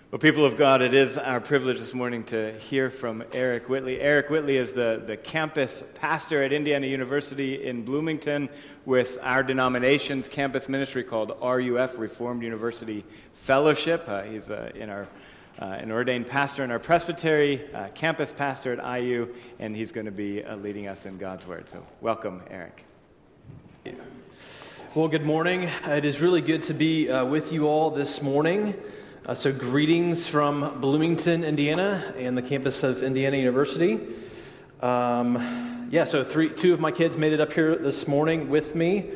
Well, people of God, it is our privilege this morning to hear from Eric Whitley. Eric Whitley is the campus pastor at Indiana University in Bloomington with our denomination's campus ministry called RUF, Reformed University Fellowship. He's an ordained pastor in our presbytery, campus pastor at IU, and he's going to be leading us in God's Word. So welcome, Eric. Well, good morning. It is really good to be with you all this morning. So greetings from Bloomington, Indiana, and the campus of Indiana University. Two of my kids made it up here this morning with me.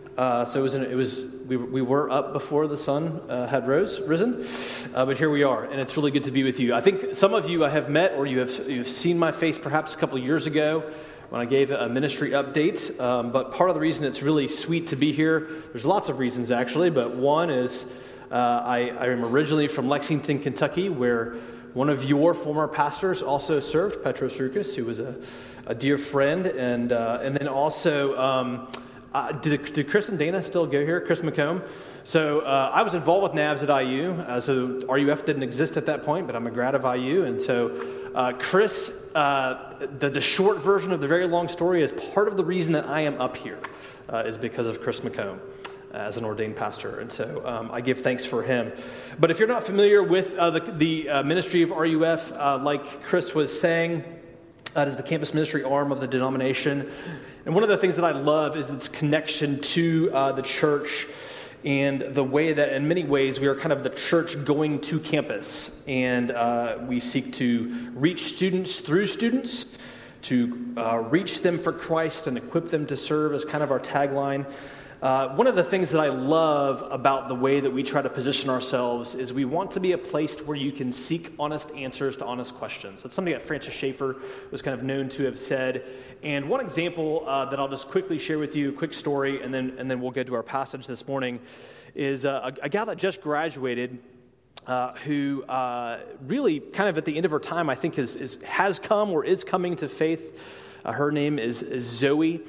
We were up before the sun had risen, but here we are, and it's really good to be with you. I think some of you I have met, or you've seen my face perhaps a couple of years ago when I gave a ministry update. But part of the reason it's really sweet to be here, there's lots of reasons actually, but one is I am originally from Lexington, Kentucky, where one of your former pastors also served, Petros Rukas, who was a dear friend, and then also, did Chris and Dana still go here? Chris McComb. So I was involved with NAVS at IU, so RUF didn't exist at that point, but I'm a grad of IU, and so Chris, the short version of the very long story is part of the reason that I am up here is because of Chris McComb as an ordained pastor, and so I give thanks for him. But if you're not familiar with the ministry of RUF, like Chris was saying, that is the campus ministry arm of the denomination. And one of the things that I love is its connection to the church and the way that in many ways we are kind of the church going to campus. And we seek to reach students through students, to reach them for Christ and equip them to serve as kind of our tagline. One of the things that I love about the way that we try to position ourselves is we want to be a place where you can seek honest answers to honest questions. That's something that Francis Schaeffer was kind of known to have said. And one example that I'll just quickly share with you, a quick story, and then we'll get to our passage this morning, is a gal that just graduated who really kind of at the end of her time, I think has come or is coming to faith. Her name is Zoe,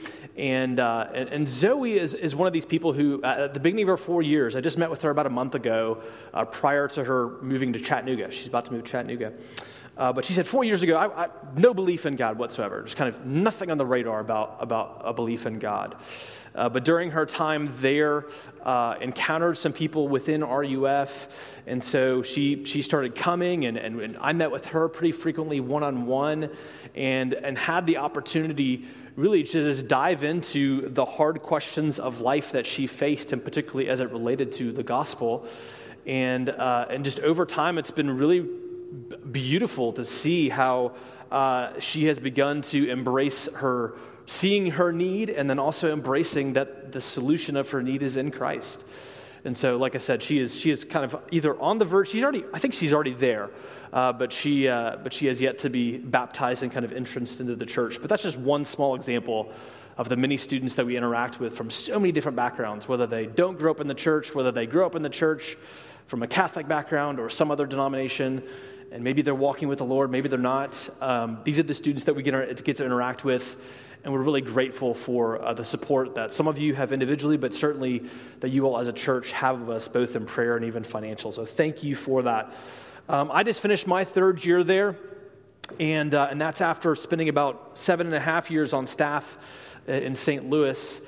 and Zoe is one of these people who, at the beginning of her 4 years, I just met with her about a month ago, prior to her moving to Chattanooga. She's about to move to Chattanooga. But she said 4 years ago, I no belief in God whatsoever. Just kind of nothing on the radar about a belief in God. But during her time there, encountered some people within RUF, and so she started coming, and I met with her pretty frequently one-on-one, and had the opportunity really to just dive into the hard questions of life that she faced, and particularly as it related to the gospel. And just over time, it's been really beautiful to see how she has begun to embrace her, seeing her need, and then also embracing that the solution of her need is in Christ. And so, like I said, she is kind of either on the verge. I think she's already there, but she has yet to be baptized and kind of entranced into the church. But that's just one small example of the many students that we interact with from so many different backgrounds, whether they don't grow up in the church, whether they grew up in the church from a Catholic background or some other denomination, and maybe they're walking with the Lord, maybe they're not. These are the students that we get to interact with. And we're really grateful for the support that some of you have individually, but certainly that you all as a church have of us, both in prayer and even financial. So thank you for that. I just finished my third year there, and that's after spending about 7.5 years on staff in St. Louis.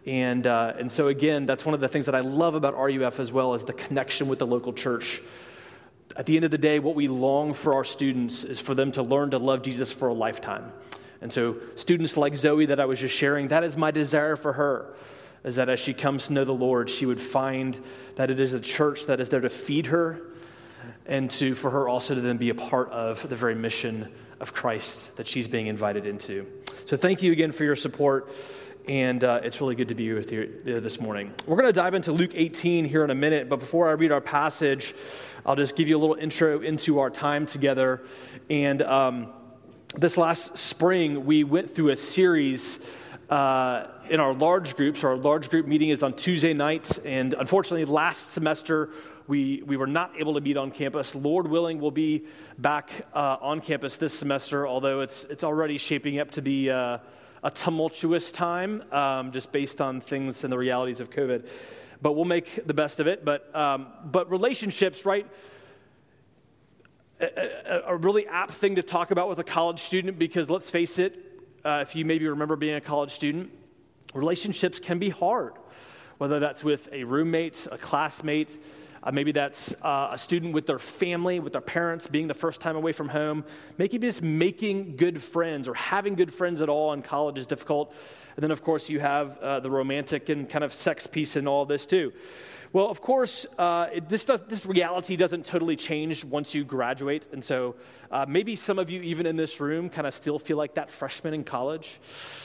And so again, that's one of the things that I love about RUF as well, is the connection with the local church. At the end of the day, what we long for our students is for them to learn to love Jesus for a lifetime. And so students like Zoe that I was just sharing, that is my desire for her, is that as she comes to know the Lord, she would find that it is a church that is there to feed her, and for her also to then be a part of the very mission of Christ that she's being invited into. So thank you again for your support, and it's really good to be with you this morning. We're going to dive into Luke 18 here in a minute, but before I read our passage, I'll just give you a little intro into our time together. And this last spring, we went through a series in our large groups. Our large group meeting is on Tuesday nights, and unfortunately, last semester, we were not able to meet on campus. Lord willing, we'll be back on campus this semester, although it's already shaping up to be a tumultuous time, just based on things and the realities of COVID. But we'll make the best of it. But relationships, right? a really apt thing to talk about with a college student because let's face it, if you maybe remember being a college student, relationships can be hard, whether that's with a roommate, a classmate, maybe that's a student with their family, with their parents, being the first time away from home. Maybe just making good friends or having good friends at all in college is difficult. And then, of course, you have the romantic and kind of sex piece and all this too. Well, of course, this reality doesn't totally change once you graduate. And so maybe some of you, even in this room, kind of still feel like that freshman in college.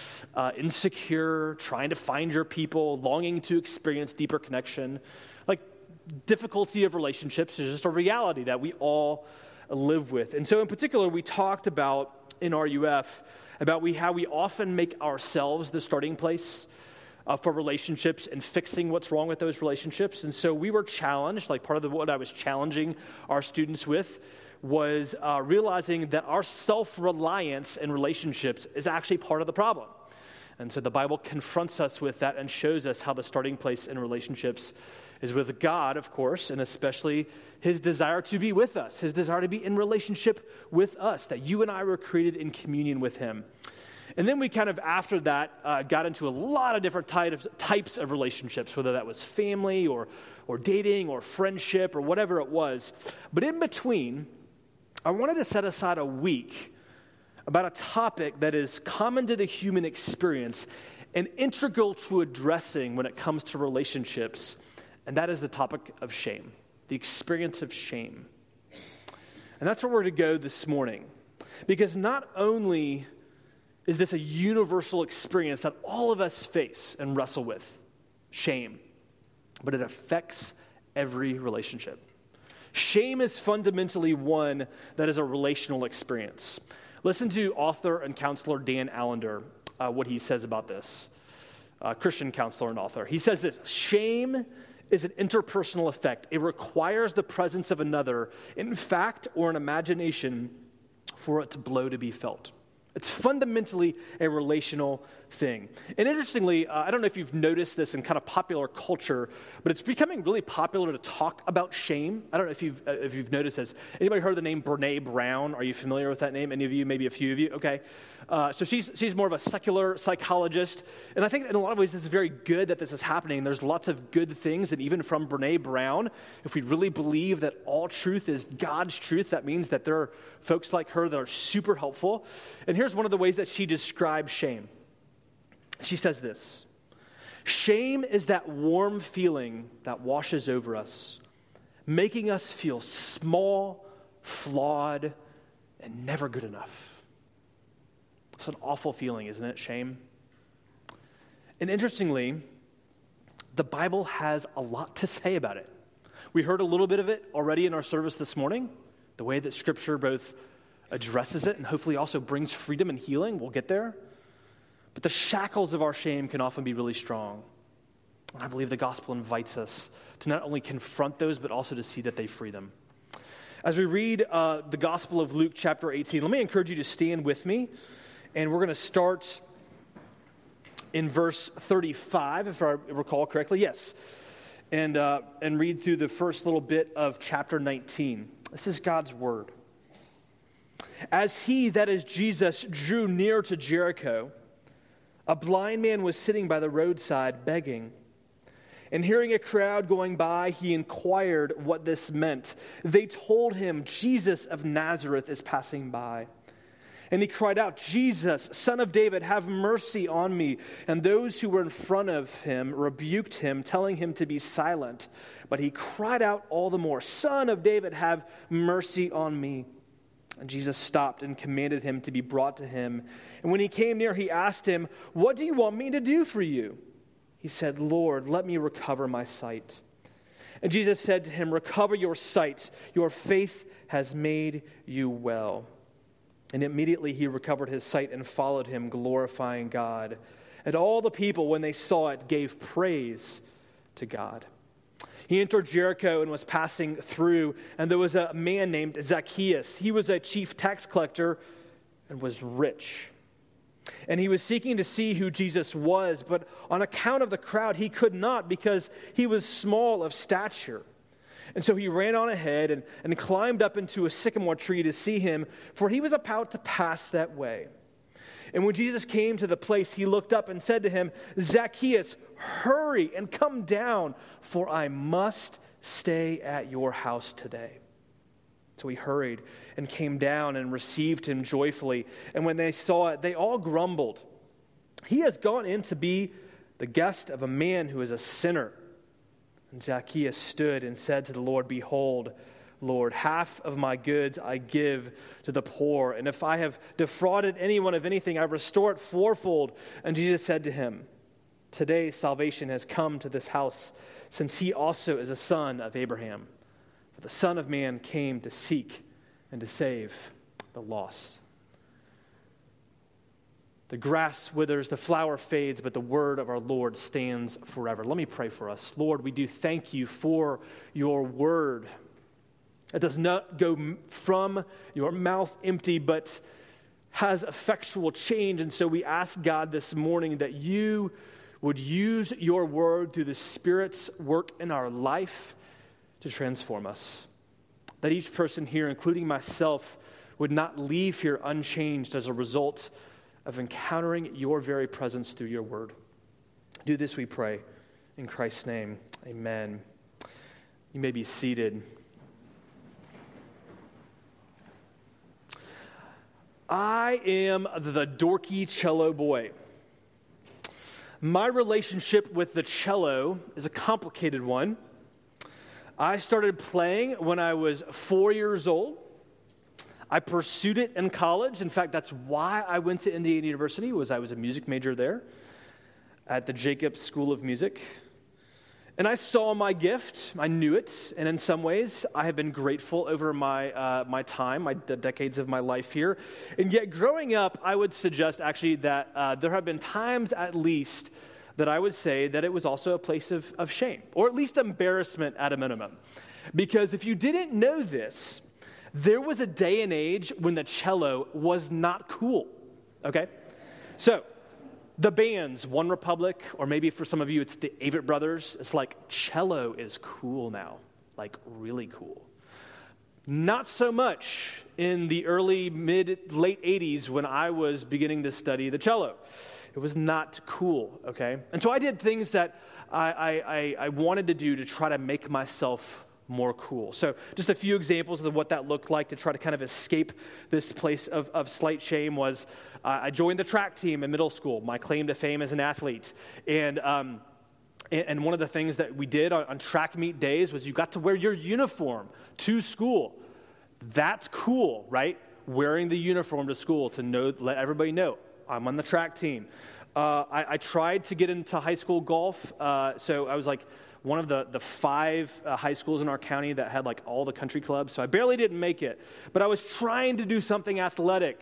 Insecure, trying to find your people, longing to experience deeper connection. Like, difficulty of relationships is just a reality that we all live with. And so in particular, we talked about in RUF about how we often make ourselves the starting place for relationships and fixing what's wrong with those relationships. And so we were challenged, like part of what I was challenging our students with was realizing that our self-reliance in relationships is actually part of the problem. And so the Bible confronts us with that and shows us how the starting place in relationships is with God, of course, and especially his desire to be with us, his desire to be in relationship with us, that you and I were created in communion with him. And then we kind of, after that, got into a lot of different types of relationships, whether that was family or dating or friendship or whatever it was. But in between, I wanted to set aside a week about a topic that is common to the human experience and integral to addressing when it comes to relationships, and that is the topic of shame, the experience of shame. And that's where we're going to go this morning, because not only is this a universal experience that all of us face and wrestle with, shame, but it affects every relationship. Shame is fundamentally one that is a relational experience. Listen to author and counselor Dan Allender, what he says about this. Christian counselor and author. He says this: shame is an interpersonal effect. It requires the presence of another, in fact or in imagination, for its blow to be felt. It's fundamentally a relational thing. And interestingly, I don't know if you've noticed this in kind of popular culture, but it's becoming really popular to talk about shame. I don't know if you've noticed this. Anybody heard the name Brené Brown? Are you familiar with that name? Any of you? Maybe a few of you? Okay. So she's more of a secular psychologist. And I think in a lot of ways this is very good that this is happening. There's lots of good things. And even from Brené Brown, if we really believe that all truth is God's truth, that means that there are folks like her that are super helpful. And here's one of the ways that she describes shame. She says this: shame is that warm feeling that washes over us, making us feel small, flawed, and never good enough. It's an awful feeling, isn't it? Shame. And interestingly, the Bible has a lot to say about it. We heard a little bit of it already in our service this morning, the way that Scripture both addresses it and hopefully also brings freedom and healing. We'll get there. But the shackles of our shame can often be really strong. And I believe the gospel invites us to not only confront those, but also to see that they free them. As we read the Gospel of Luke chapter 18, let me encourage you to stand with me. And we're going to start in verse 35, if I recall correctly. Yes. And read through the first little bit of chapter 19. This is God's word. As he, that is Jesus, drew near to Jericho, a blind man was sitting by the roadside begging. And hearing a crowd going by, he inquired what this meant. They told him, Jesus of Nazareth is passing by. And he cried out, Jesus, Son of David, have mercy on me. And those who were in front of him rebuked him, telling him to be silent. But he cried out all the more, Son of David, have mercy on me. And Jesus stopped and commanded him to be brought to him. And when he came near, he asked him, what do you want me to do for you? He said, Lord, let me recover my sight. And Jesus said to him, recover your sight. Your faith has made you well. And immediately he recovered his sight and followed him, glorifying God. And all the people, when they saw it, gave praise to God. He entered Jericho and was passing through, and there was a man named Zacchaeus. He was a chief tax collector and was rich. And he was seeking to see who Jesus was, but on account of the crowd, he could not because he was small of stature. And so he ran on ahead and climbed up into a sycamore tree to see him, for he was about to pass that way. And when Jesus came to the place, he looked up and said to him, Zacchaeus, hurry and come down, for I must stay at your house today. So he hurried and came down and received him joyfully. And when they saw it, they all grumbled. He has gone in to be the guest of a man who is a sinner. And Zacchaeus stood and said to the Lord, Behold, Lord, half of my goods I give to the poor, and if I have defrauded anyone of anything, I restore it fourfold. And Jesus said to him, Today salvation has come to this house, since he also is a son of Abraham. For the Son of Man came to seek and to save the lost. The grass withers, the flower fades, but the word of our Lord stands forever. Let me pray for us. Lord, we do thank you for your word. It does not go from your mouth empty, but has effectual change. And so we ask God this morning that you would use your word through the Spirit's work in our life to transform us. That each person here, including myself, would not leave here unchanged as a result of encountering your very presence through your word. Do this, we pray, in Christ's name. Amen. You may be seated. I am the dorky cello boy. My relationship with the cello is a complicated one. I started playing when I was 4 years old. I pursued it in college. In fact, that's why I went to Indiana University, was I was a music major there at the Jacobs School of Music. And I saw my gift. I knew it. And in some ways, I have been grateful over my time, the decades of my life here. And yet, growing up, I would suggest actually that there have been times at least that I would say that it was also a place of shame, or at least embarrassment at a minimum. Because if you didn't know this, there was a day and age when the cello was not cool, okay? So, the bands, One Republic, or maybe for some of you, it's the Avett Brothers. It's like, cello is cool now, like really cool. Not so much in the early, late 80s when I was beginning to study the cello. It was not cool, okay? And so I did things that I wanted to do to try to make myself more cool. So just a few examples of what that looked like to try to kind of escape this place of slight shame was I joined the track team in middle school, my claim to fame as an athlete. And one of the things that we did on track meet days was you got to wear your uniform to school. That's cool, right? Wearing the uniform to school to let everybody know I'm on the track team. I tried to get into high school golf, so I was like one of the 5 high schools in our county that had like all the country clubs, so I barely didn't make it. But I was trying to do something athletic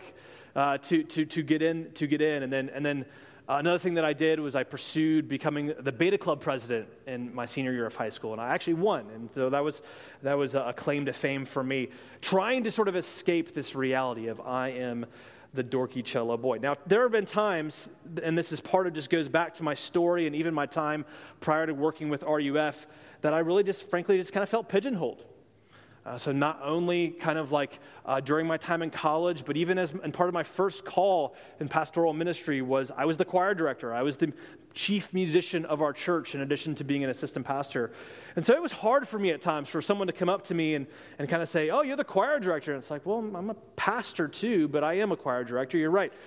to get in, and then another thing that I did was I pursued becoming the Beta Club president in my senior year of high school, and I actually won. And so that was a claim to fame for me, trying to sort of escape this reality of I am the dorky cello boy. Now, there have been times, and this is part of just goes back to my story and even my time prior to working with RUF, that I really frankly kind of felt pigeonholed. So not only kind of like during my time in college, but even and part of my first call in pastoral ministry was I was the choir director. I was the chief musician of our church in addition to being an assistant pastor. And so it was hard for me at times for someone to come up to me and kind of say, oh, you're the choir director. And it's like, well, I'm a pastor too, but I am a choir director. You're right.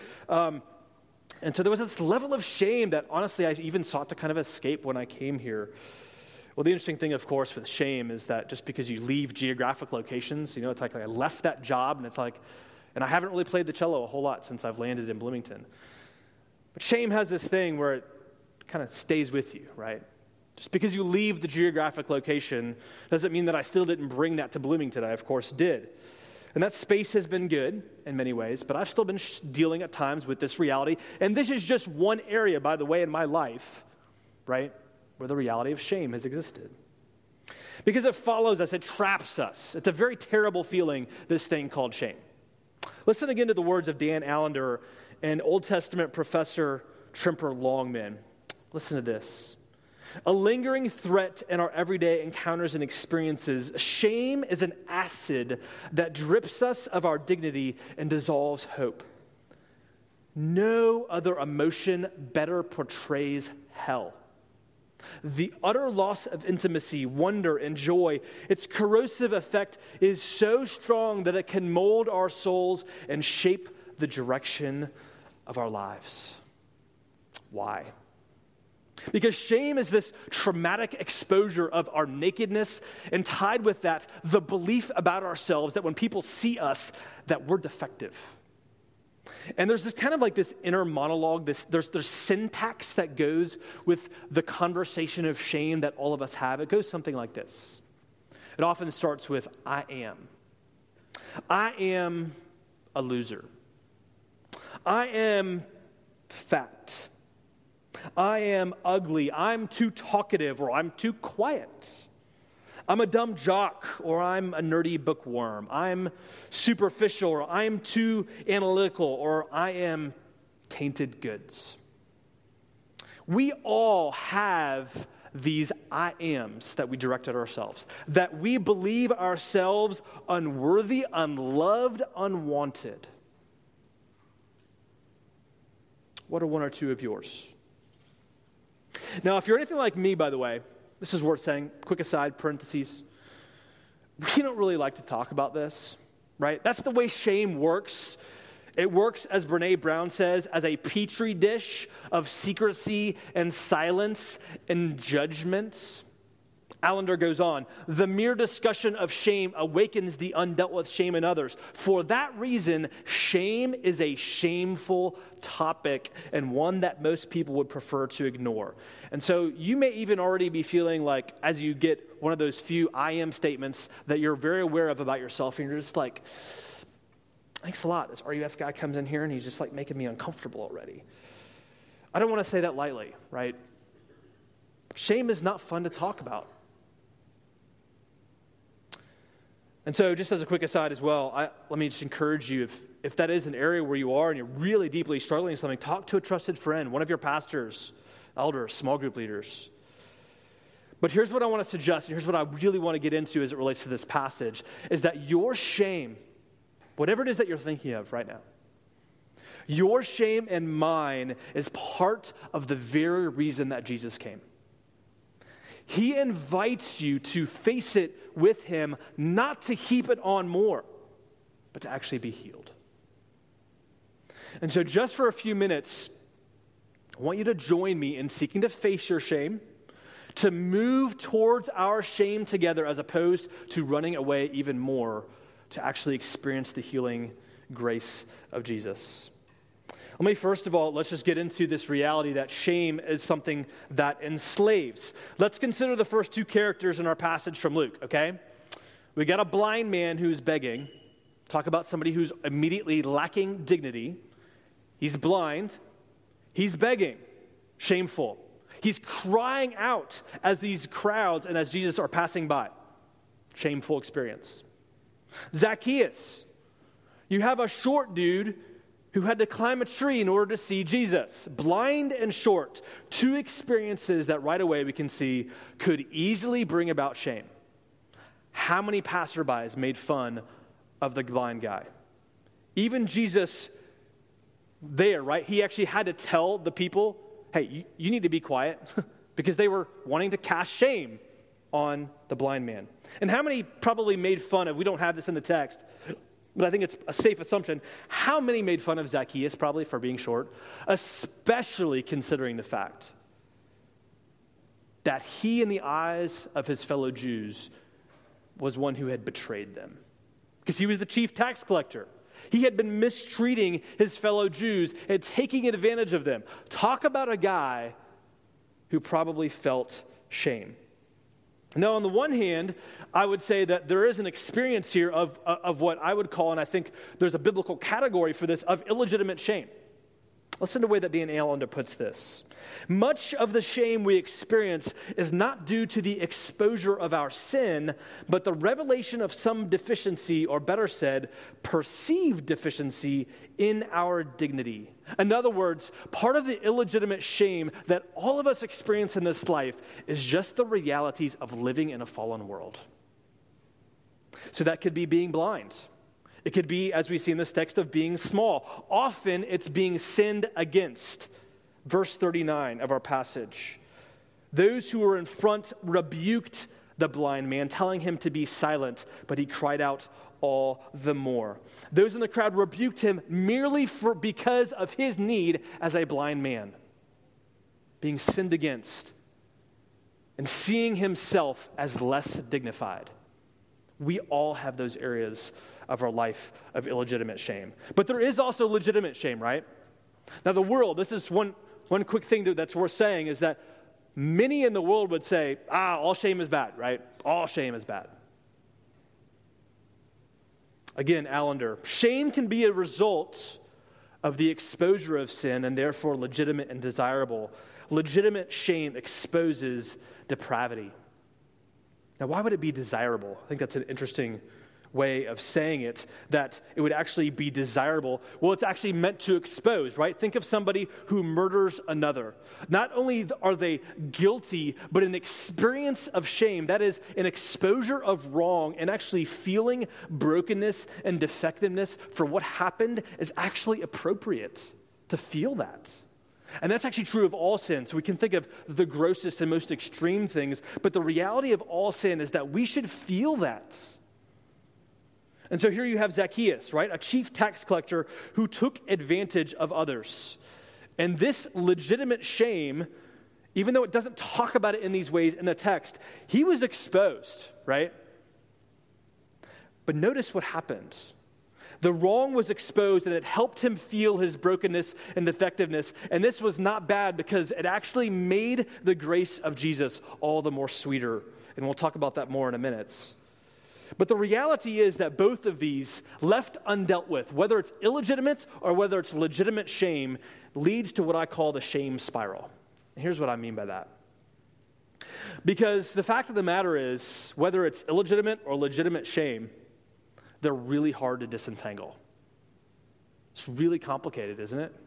And so there was this level of shame that honestly I even sought to kind of escape when I came here. Well, the interesting thing, of course, with shame is that just because you leave geographic locations, it's like I left that job, and it's like, and I haven't really played the cello a whole lot since I've landed in Bloomington. But shame has this thing where it kind of stays with you, right? Just because you leave the geographic location doesn't mean that I still didn't bring that to Bloomington. I, of course, did. And that space has been good in many ways, but I've still been dealing at times with this reality. And this is just one area, by the way, in my life, right, where the reality of shame has existed. Because it follows us, it traps us. It's a very terrible feeling, this thing called shame. Listen again to the words of Dan Allender and Old Testament professor Tremper Longman. Listen to this. a lingering threat in our everyday encounters and experiences. Shame is an acid that drips us of our dignity and dissolves hope. No other emotion better portrays hell. The utter loss of intimacy, wonder, and joy, its corrosive effect is so strong that it can mold our souls and shape the direction of our lives. Why? Because shame is this traumatic exposure of our nakedness, and tied with that, the belief about ourselves that when people see us, that we're defective. And there's this kind of like this inner monologue, there's syntax that goes with the conversation of shame that all of us have. It goes something like this. It often starts with, I am. I am a loser. I am fat. I am ugly. I'm too talkative, or I'm too quiet. I'm a dumb jock, or I'm a nerdy bookworm. I'm superficial, or I'm too analytical, or I am tainted goods. We all have these I ams that we direct at ourselves, that we believe ourselves unworthy, unloved, unwanted. What are one or two of yours? Now, if you're anything like me, by the way, this is worth saying, quick aside, parentheses, we don't really like to talk about this, right? That's the way shame works. It works, as Brene Brown says, as a petri dish of secrecy and silence and judgment. Allender goes on, the mere discussion of shame awakens the undealt with shame in others. For that reason, shame is a shameful topic and one that most people would prefer to ignore. And so you may even already be feeling like, as you get one of those few I am statements that you're very aware of about yourself, and you're just like, thanks a lot. This RUF guy comes in here and he's just like making me uncomfortable already. I don't want to say that lightly, right? Shame is not fun to talk about. And so just as a quick aside as well, let me just encourage you, if that is an area where you are and you're really deeply struggling with something, talk to a trusted friend, one of your pastors, elders, small group leaders. But here's what I want to suggest, and here's what I really want to get into as it relates to this passage, is that your shame, whatever it is that you're thinking of right now, your shame and mine is part of the very reason that Jesus came. He invites you to face it with him, not to heap it on more, but to actually be healed. And so just for a few minutes, I want you to join me in seeking to face your shame, to move towards our shame together as opposed to running away even more, to actually experience the healing grace of Jesus. Let me first of all, let's just get into this reality that shame is something that enslaves. Let's consider the first two characters in our passage from Luke, okay? We got a blind man who's begging. Talk about somebody who's immediately lacking dignity. He's blind. He's begging. Shameful. He's crying out as these crowds and as Jesus are passing by. Shameful experience. Zacchaeus. You have a short dude who had to climb a tree in order to see Jesus. Blind and short, two experiences that right away we can see could easily bring about shame. How many passerbys made fun of the blind guy? Even Jesus there, right? He actually had to tell the people, hey, you need to be quiet, because they were wanting to cast shame on the blind man. And how many probably made fun of, we don't have this in the text, but I think it's a safe assumption, how many made fun of Zacchaeus probably for being short, especially considering the fact that he, in the eyes of his fellow Jews, was one who had betrayed them. Because he was the chief tax collector. He had been mistreating his fellow Jews and taking advantage of them. Talk about a guy who probably felt shame. Now, on the one hand, I would say that there is an experience here of what I would call, and I think there's a biblical category for this, of illegitimate shame. Listen to the way that Dan Allender puts this. Much of the shame we experience is not due to the exposure of our sin, but the revelation of some deficiency, or better said, perceived deficiency in our dignity. In other words, part of the illegitimate shame that all of us experience in this life is just the realities of living in a fallen world. So that could be being blind. It could be, as we see in this text, of being small. Often it's being sinned against. Verse 39 of our passage. Those who were in front rebuked the blind man, telling him to be silent, but he cried out all the more. Those in the crowd rebuked him merely because of his need as a blind man, being sinned against and seeing himself as less dignified. We all have those areas of our life of illegitimate shame. But there is also legitimate shame, right? Now the world, this is one quick thing that's worth saying, is that many in the world would say, all shame is bad, right? All shame is bad. Again, Allender, shame can be a result of the exposure of sin and therefore legitimate and desirable. Legitimate shame exposes depravity. Now, why would it be desirable? I think that's an interesting way of saying it, that it would actually be desirable. Well, it's actually meant to expose, right? Think of somebody who murders another. Not only are they guilty, but an experience of shame, that is an exposure of wrong and actually feeling brokenness and defectiveness for what happened is actually appropriate to feel that. And that's actually true of all sin. So we can think of the grossest and most extreme things, but the reality of all sin is that we should feel that. And so here you have Zacchaeus, right? A chief tax collector who took advantage of others. And this legitimate shame, even though it doesn't talk about it in these ways in the text, he was exposed, right? But notice what happened. The wrong was exposed and it helped him feel his brokenness and defectiveness. And this was not bad because it actually made the grace of Jesus all the more sweeter. And we'll talk about that more in a minute. But the reality is that both of these, left undealt with, whether it's illegitimate or whether it's legitimate shame, leads to what I call the shame spiral. And here's what I mean by that. Because the fact of the matter is, whether it's illegitimate or legitimate shame, they're really hard to disentangle. It's really complicated, isn't it?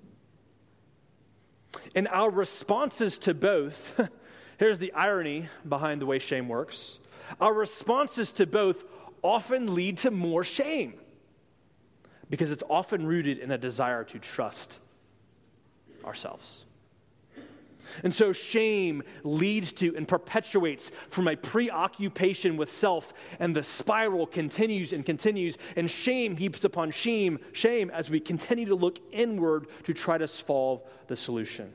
And our responses to both, here's the irony behind the way shame works. Our responses to both often lead to more shame because it's often rooted in a desire to trust ourselves. And so shame leads to and perpetuates from a preoccupation with self, and the spiral continues and continues, and shame heaps upon shame as we continue to look inward to try to solve the solution.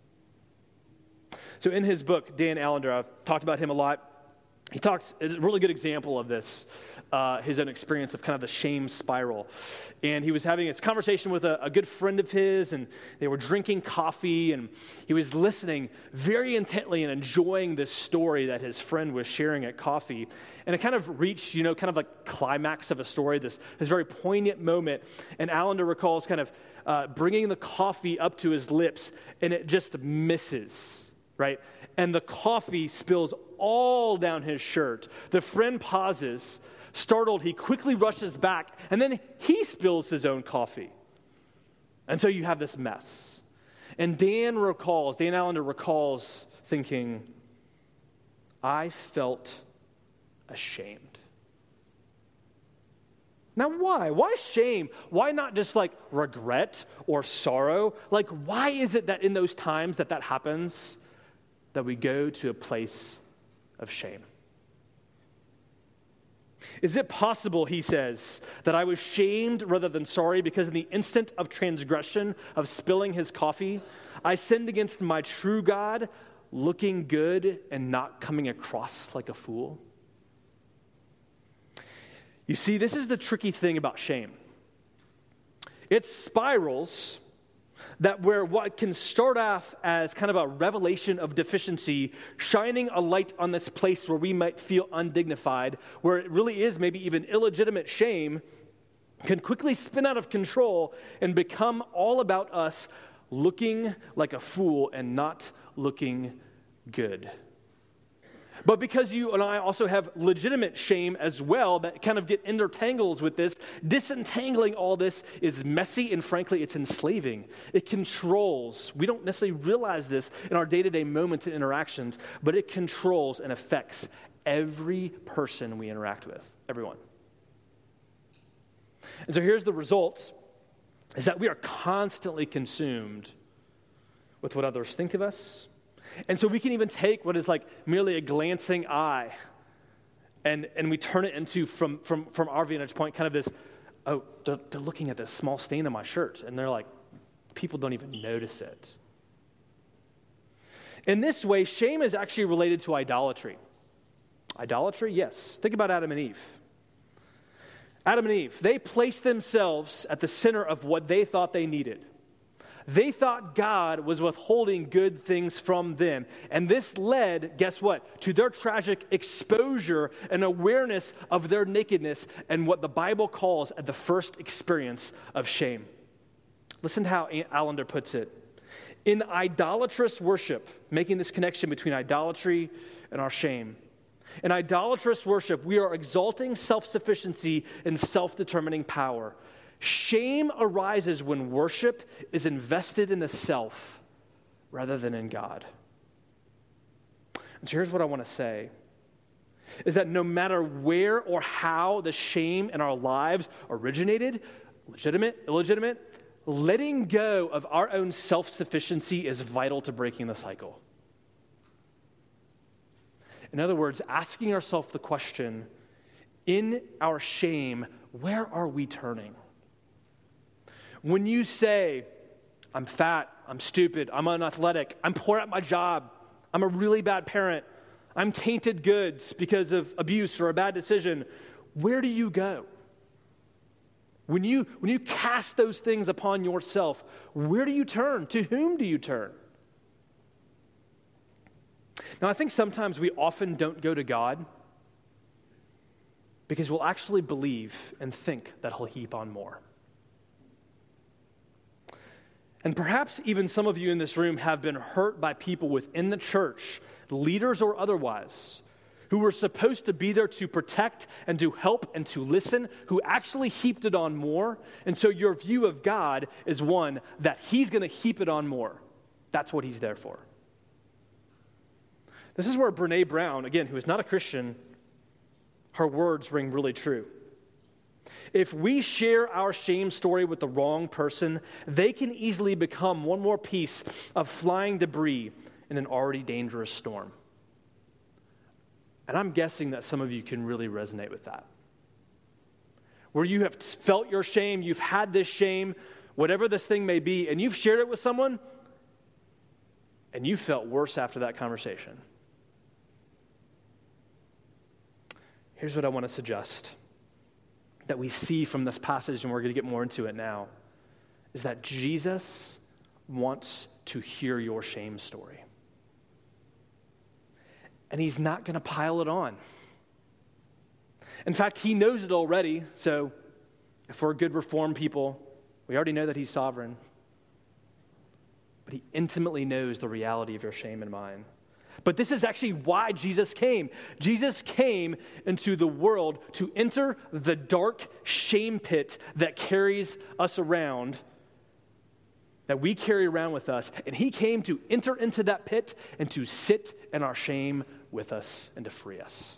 So in his book, Dan Allender, I've talked about him a lot. He talks, it's a really good example of this, his own experience of kind of the shame spiral. And he was having this conversation with a good friend of his, and they were drinking coffee, and he was listening very intently and enjoying this story that his friend was sharing at coffee. And it kind of reached, kind of like climax of a story, this very poignant moment. And Allender recalls kind of bringing the coffee up to his lips, and it just misses, right? And the coffee spills all down his shirt. The friend pauses. Startled, he quickly rushes back, and then he spills his own coffee. And so you have this mess. And Dan Allender recalls thinking, I felt ashamed. Now why? Why shame? Why not just like regret or sorrow? Like, why is it that in those times that happens, that we go to a place of shame? Is it possible, he says, that I was shamed rather than sorry because in the instant of transgression of spilling his coffee, I sinned against my true God, looking good and not coming across like a fool? You see, this is the tricky thing about shame. It spirals that where what can start off as kind of a revelation of deficiency, shining a light on this place where we might feel undignified, where it really is maybe even illegitimate shame, can quickly spin out of control and become all about us looking like a fool and not looking good. But because you and I also have legitimate shame as well that kind of get intertangles with this, disentangling all this is messy and frankly, it's enslaving. It controls. We don't necessarily realize this in our day-to-day moments and interactions, but it controls and affects every person we interact with, everyone. And so here's the results, is that we are constantly consumed with what others think of us. And so we can even take what is like merely a glancing eye and we turn it into, from our vantage point, kind of this, oh, they're looking at this small stain on my shirt. And they're like, people don't even notice it. In this way, shame is actually related to idolatry. Idolatry, yes. Think about Adam and Eve. Adam and Eve, they placed themselves at the center of what they thought they needed. They thought God was withholding good things from them. And this led, guess what, to their tragic exposure and awareness of their nakedness and what the Bible calls the first experience of shame. Listen to how Allender puts it. In idolatrous worship, making this connection between idolatry and our shame. In idolatrous worship, we are exalting self-sufficiency and self-determining power. Shame arises when worship is invested in the self rather than in God. And so here's what I want to say, is that no matter where or how the shame in our lives originated, legitimate, illegitimate, letting go of our own self-sufficiency is vital to breaking the cycle. In other words, asking ourselves the question, in our shame, where are we turning? When you say, I'm fat, I'm stupid, I'm unathletic, I'm poor at my job, I'm a really bad parent, I'm tainted goods because of abuse or a bad decision, where do you go? When you cast those things upon yourself, where do you turn? To whom do you turn? Now, I think sometimes we often don't go to God because we'll actually believe and think that He'll heap on more. And perhaps even some of you in this room have been hurt by people within the church, leaders or otherwise, who were supposed to be there to protect and to help and to listen, who actually heaped it on more. And so your view of God is one that He's going to heap it on more. That's what He's there for. This is where Brené Brown, again, who is not a Christian, her words ring really true. If we share our shame story with the wrong person, they can easily become one more piece of flying debris in an already dangerous storm. And I'm guessing that some of you can really resonate with that. Where you have felt your shame, you've had this shame, whatever this thing may be, and you've shared it with someone, and you felt worse after that conversation. Here's what I want to suggest that we see from this passage, and we're going to get more into it now, is that Jesus wants to hear your shame story. And He's not going to pile it on. In fact, He knows it already, so if we're good Reformed people, we already know that He's sovereign. But He intimately knows the reality of your shame and mine. But this is actually why Jesus came. Jesus came into the world to enter the dark shame pit that carries us around, that we carry around with us. And He came to enter into that pit and to sit in our shame with us and to free us.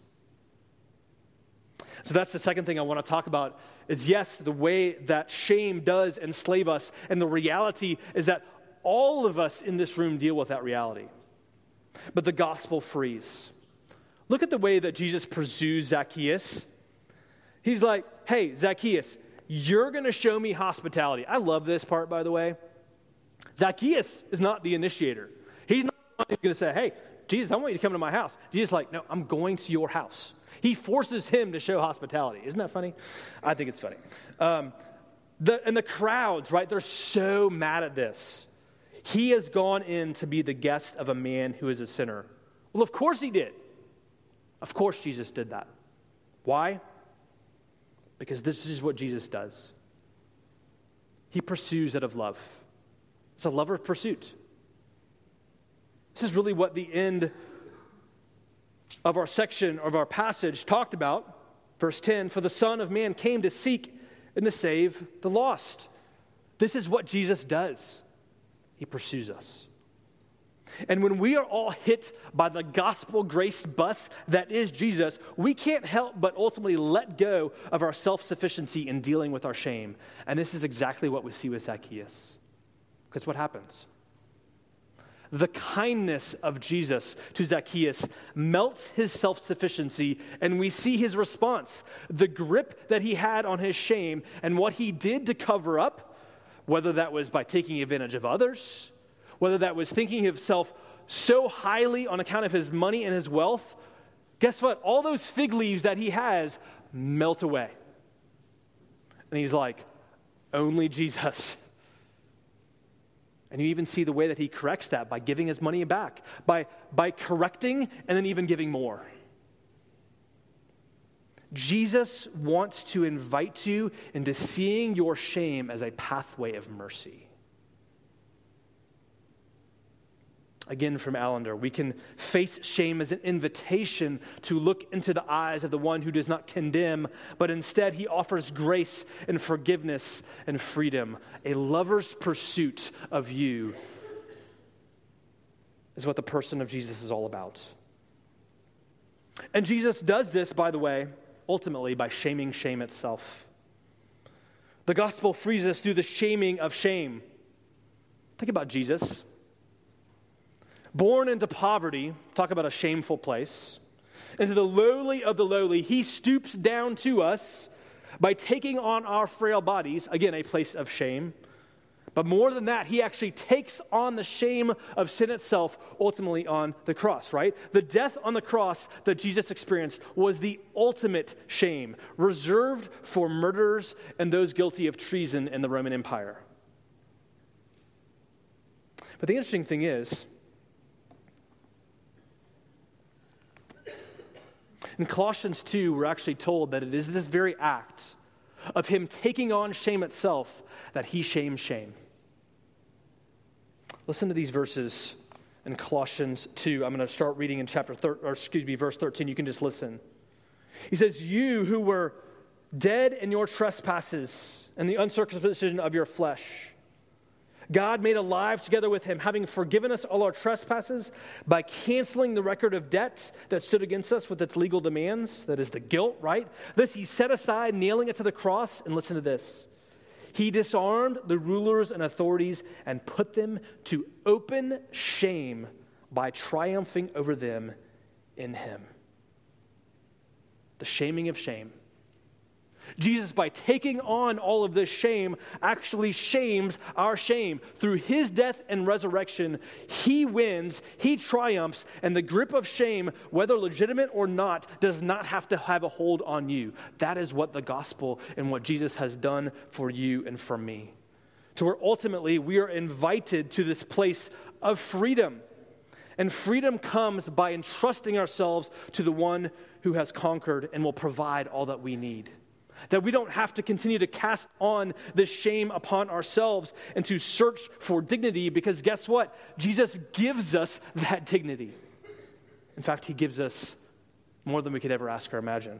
So that's the second thing I want to talk about is, yes, the way that shame does enslave us. And the reality is that all of us in this room deal with that reality. But the gospel frees. Look at the way that Jesus pursues Zacchaeus. He's like, hey, Zacchaeus, you're going to show me hospitality. I love this part, by the way. Zacchaeus is not the initiator. He's not going to say, hey, Jesus, I want you to come to my house. Jesus is like, no, I'm going to your house. He forces him to show hospitality. Isn't that funny? I think it's funny. And the crowds, right, they're so mad at this. He has gone in to be the guest of a man who is a sinner. Well, of course He did. Of course Jesus did that. Why? Because this is what Jesus does. He pursues out of love. It's a lover pursuit. This is really what the end of our section of our passage talked about. Verse 10, for the Son of Man came to seek and to save the lost. This is what Jesus does. He pursues us. And when we are all hit by the gospel grace bus that is Jesus, we can't help but ultimately let go of our self-sufficiency in dealing with our shame. And this is exactly what we see with Zacchaeus. Because what happens? The kindness of Jesus to Zacchaeus melts his self-sufficiency, and we see his response, the grip that he had on his shame and what he did to cover up, whether that was by taking advantage of others, whether that was thinking of himself so highly on account of his money and his wealth. Guess what? All those fig leaves that he has melt away. And he's like, only Jesus. And you even see the way that he corrects that by giving his money back, by correcting and then even giving more. Jesus wants to invite you into seeing your shame as a pathway of mercy. Again, from Allender, we can face shame as an invitation to look into the eyes of the one who does not condemn, but instead he offers grace and forgiveness and freedom. A lover's pursuit of you is what the person of Jesus is all about. And Jesus does this, by the way, ultimately by shaming shame itself. The gospel frees us through the shaming of shame. Think about Jesus. Born into poverty, talk about a shameful place, into the lowly of the lowly, he stoops down to us by taking on our frail bodies, again, a place of shame. But more than that, he actually takes on the shame of sin itself, ultimately on the cross, right? The death on the cross that Jesus experienced was the ultimate shame, reserved for murderers and those guilty of treason in the Roman Empire. But the interesting thing is, in Colossians 2, we're actually told that it is this very act of him taking on shame itself that he shames shame. Listen to these verses in Colossians 2. I'm going to start reading in verse 13. You can just listen. He says, you who were dead in your trespasses and the uncircumcision of your flesh, God made alive together with him, having forgiven us all our trespasses by canceling the record of debt that stood against us with its legal demands, that is the guilt, right? This he set aside, nailing it to the cross, and listen to this. He disarmed the rulers and authorities and put them to open shame by triumphing over them in him. The shaming of shame. Jesus, by taking on all of this shame, actually shames our shame. Through his death and resurrection, he wins, he triumphs, and the grip of shame, whether legitimate or not, does not have to have a hold on you. That is what the gospel and what Jesus has done for you and for me. To where ultimately we are invited to this place of freedom. And freedom comes by entrusting ourselves to the one who has conquered and will provide all that we need. That we don't have to continue to cast on this shame upon ourselves and to search for dignity, because guess what? Jesus gives us that dignity. In fact, he gives us more than we could ever ask or imagine.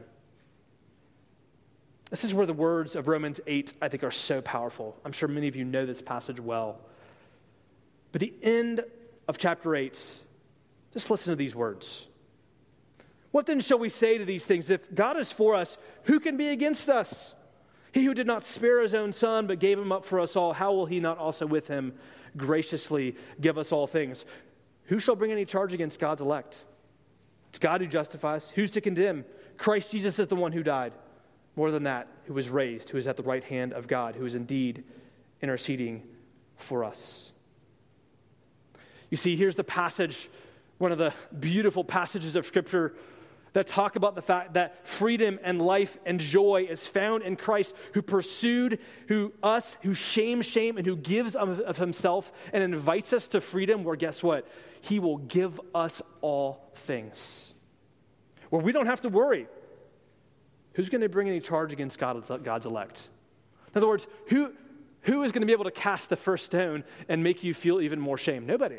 This is where the words of Romans 8, I think, are so powerful. I'm sure many of you know this passage well. But the end of chapter 8, just listen to these words. What then shall we say to these things? If God is for us, who can be against us? He who did not spare his own son, but gave him up for us all, how will he not also with him graciously give us all things? Who shall bring any charge against God's elect? It's God who justifies. Who's to condemn? Christ Jesus is the one who died. More than that, who was raised, who is at the right hand of God, who is indeed interceding for us. You see, here's the passage, one of the beautiful passages of Scripture that talk about the fact that freedom and life and joy is found in Christ, who pursued who shames shame, and who gives of himself and invites us to freedom, where guess what? He will give us all things. Where we don't have to worry. Who's going to bring any charge against God's elect? In other words, who is going to be able to cast the first stone and make you feel even more shame? Nobody.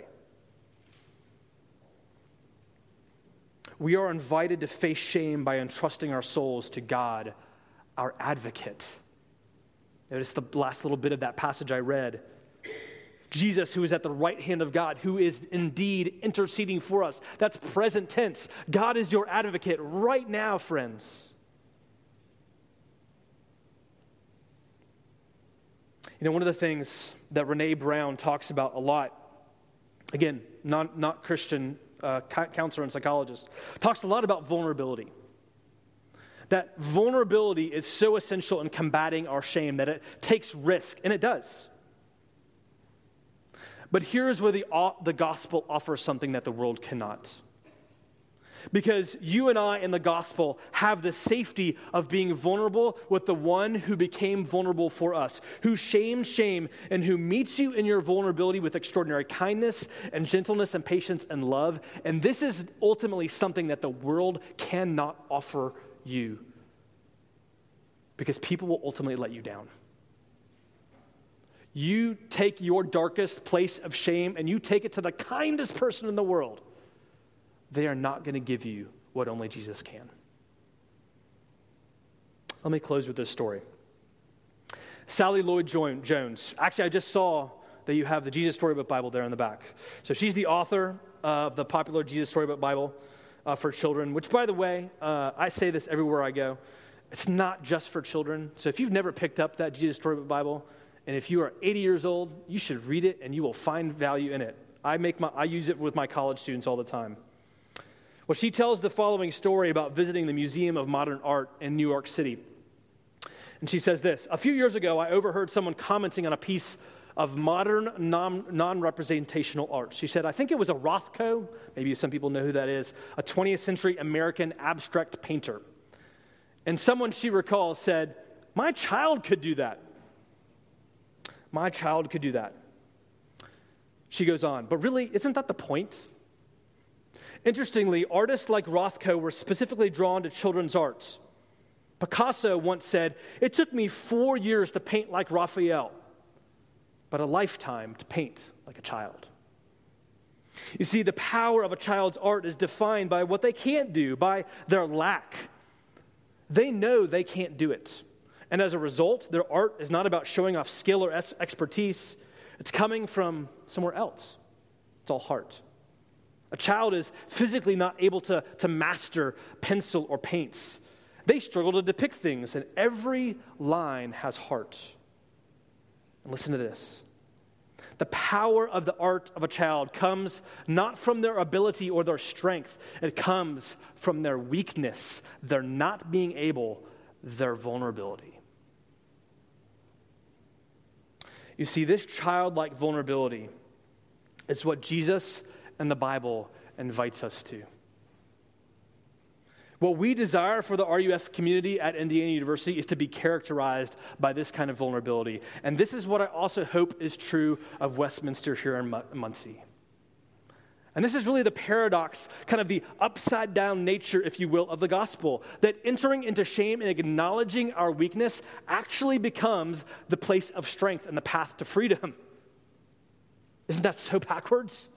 We are invited to face shame by entrusting our souls to God, our advocate. Notice the last little bit of that passage I read. Jesus, who is at the right hand of God, who is indeed interceding for us. That's present tense. God is your advocate right now, friends. You know, one of the things that Brene Brown talks about a lot, again, not Christian counselor and psychologist, talks a lot about vulnerability. That vulnerability is so essential in combating our shame that it takes risk, and it does. But here's where the gospel offers something that the world cannot. Because you and I in the gospel have the safety of being vulnerable with the one who became vulnerable for us, who shamed shame, and who meets you in your vulnerability with extraordinary kindness and gentleness and patience and love. And this is ultimately something that the world cannot offer you, because people will ultimately let you down. You take your darkest place of shame and you take it to the kindest person in the world. They are not going to give you what only Jesus can. Let me close with this story. Sally Lloyd-Jones. Actually, I just saw that you have the Jesus Storybook Bible there in the back. So she's the author of the popular Jesus Storybook Bible for children, which, by the way, I say this everywhere I go. It's not just for children. So if you've never picked up that Jesus Storybook Bible, and if you are 80 years old, you should read it and you will find value in it. I use it with my college students all the time. Well, she tells the following story about visiting the Museum of Modern Art in New York City. And she says this: a few years ago, I overheard someone commenting on a piece of modern non-representational art. She said, I think it was a Rothko, maybe some people know who that is, a 20th century American abstract painter. And someone she recalls said, my child could do that. My child could do that. She goes on, but really, isn't that the point? Interestingly, artists like Rothko were specifically drawn to children's arts. Picasso once said, it took me 4 years to paint like Raphael, but a lifetime to paint like a child. You see, the power of a child's art is defined by what they can't do, by their lack. They know they can't do it. And as a result, their art is not about showing off skill or expertise. It's coming from somewhere else. It's all heart. A child is physically not able to master pencil or paints. They struggle to depict things, and every line has heart. And listen to this. The power of the art of a child comes not from their ability or their strength. It comes from their weakness, their not being able, their vulnerability. You see, this childlike vulnerability is what Jesus and the Bible invites us to. What we desire for the RUF community at Indiana University is to be characterized by this kind of vulnerability. And this is what I also hope is true of Westminster here in Muncie. And this is really the paradox, kind of the upside-down nature, if you will, of the gospel, that entering into shame and acknowledging our weakness actually becomes the place of strength and the path to freedom. Isn't that so backwards?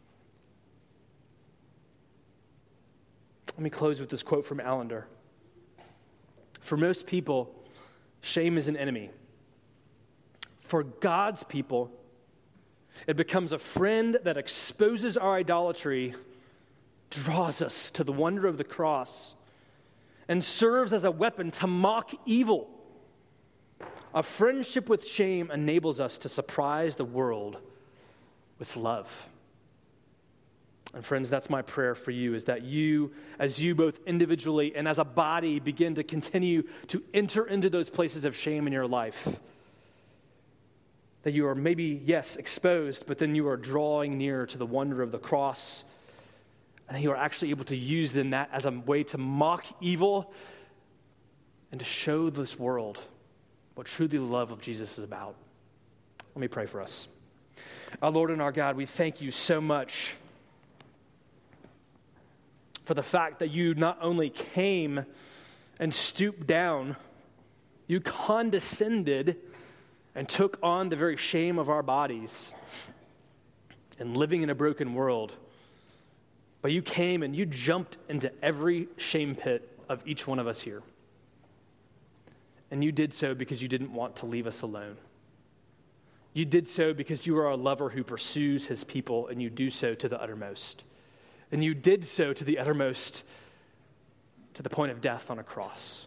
Let me close with this quote from Allender. For most people, shame is an enemy. For God's people, it becomes a friend that exposes our idolatry, draws us to the wonder of the cross, and serves as a weapon to mock evil. A friendship with shame enables us to surprise the world with love. And friends, that's my prayer for you, is that you, as you both individually and as a body begin to continue to enter into those places of shame in your life, that you are maybe, yes, exposed, but then you are drawing near to the wonder of the cross, and you are actually able to use then that as a way to mock evil and to show this world what truly the love of Jesus is about. Let me pray for us. Our Lord and our God, we thank you so much for the fact that you not only came and stooped down. You condescended and took on the very shame of our bodies and living in a broken world. But you came and you jumped into every shame pit of each one of us here. And you did so because you didn't want to leave us alone. You did so because you are a lover who pursues his people, and you do so to the uttermost. And you did so to the uttermost, to the point of death on a cross.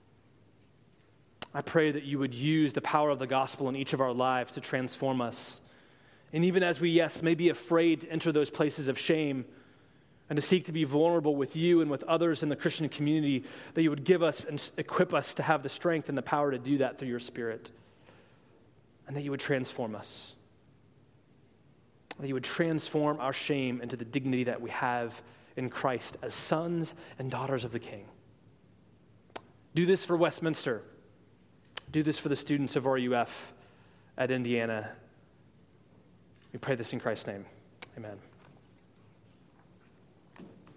I pray that you would use the power of the gospel in each of our lives to transform us. And even as we, yes, may be afraid to enter those places of shame and to seek to be vulnerable with you and with others in the Christian community, that you would give us and equip us to have the strength and the power to do that through your Spirit. And that you would transform us. That you would transform our shame into the dignity that we have in Christ as sons and daughters of the King. Do this for Westminster. Do this for the students of RUF at Indiana. We pray this in Christ's name. Amen.